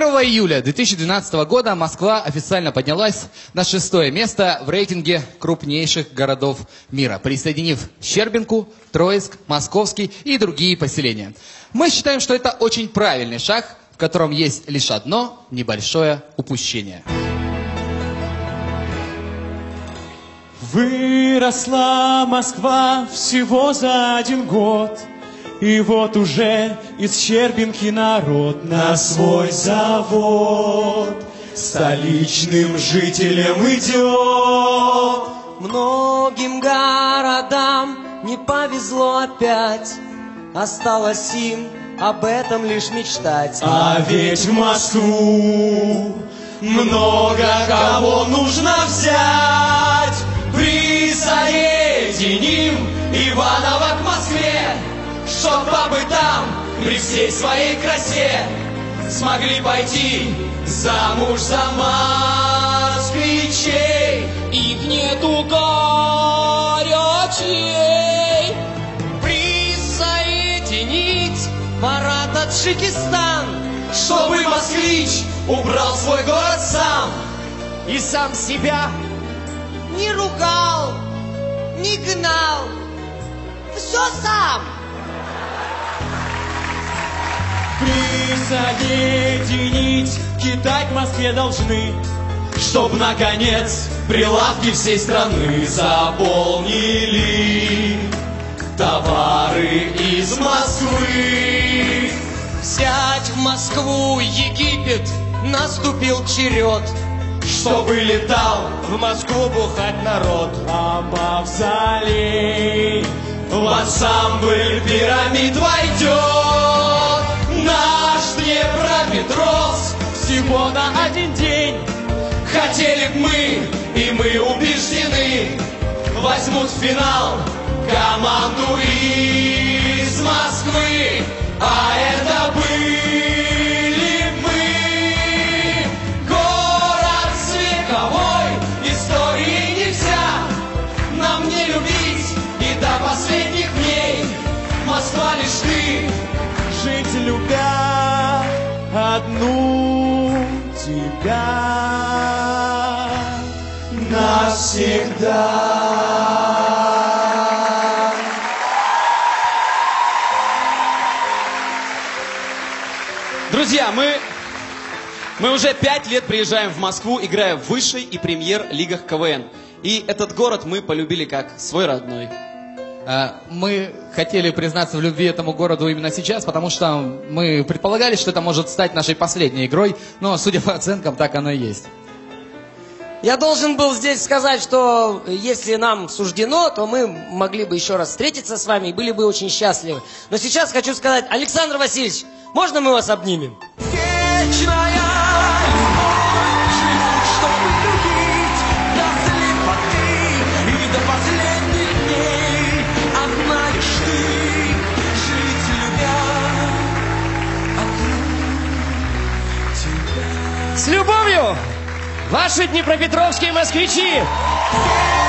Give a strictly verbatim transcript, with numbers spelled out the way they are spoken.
первого июля две тысячи двенадцатого года Москва официально поднялась на шестое место в рейтинге крупнейших городов мира, присоединив Щербинку, Троицк, Московский и другие поселения. Мы считаем, что это очень правильный шаг, в котором есть лишь одно небольшое упущение. Выросла Москва всего за один год, и вот уже из Щербинки народ на свой завод столичным жителям идет. Многим городам не повезло опять, осталось им об этом лишь мечтать. А ведь в Москву много кого нужно взять. Присоединим Иваново к Москве, чтоб бабы там при всей своей красе смогли пойти замуж за москвичей. Их нету горячей. Присоединить пора Таджикистан, чтобы москвич убрал свой город сам и сам себя не ругал, не гнал, все сам. Присоединить Китай к Москве должны, чтоб, наконец, прилавки всей страны заполнили товары из Москвы. Взять в Москву Египет наступил черед, чтобы летал в Москву бухать народ. А мавзолей в ансамбль пирамид войдет. Наш Днепропетровск всего на один день. Хотели б мы, и мы убеждены, возьмут в финал команду из Москвы. А это были мы. Город вековой, истории нельзя нам не любить и до последних дней. Москва лишь ты, жить любя одну тебя навсегда. Друзья, мы, мы уже пять лет приезжаем в Москву, играя в высшей и премьер-лигах КВН. И этот город мы полюбили как свой родной. Мы хотели признаться в любви этому городу именно сейчас, потому что мы предполагали, что это может стать нашей последней игрой, но, судя по оценкам, так оно и есть. Я должен был здесь сказать, что если нам суждено, то мы могли бы еще раз встретиться с вами и были бы очень счастливы. Но сейчас хочу сказать, Александр Васильевич, можно мы вас обнимем? Вечная любовь, живут, чтобы любить до слепоты и до последних дней. Одна лишь ты, жить любя одну тебя. С любовью, ваши днепропетровские москвичи!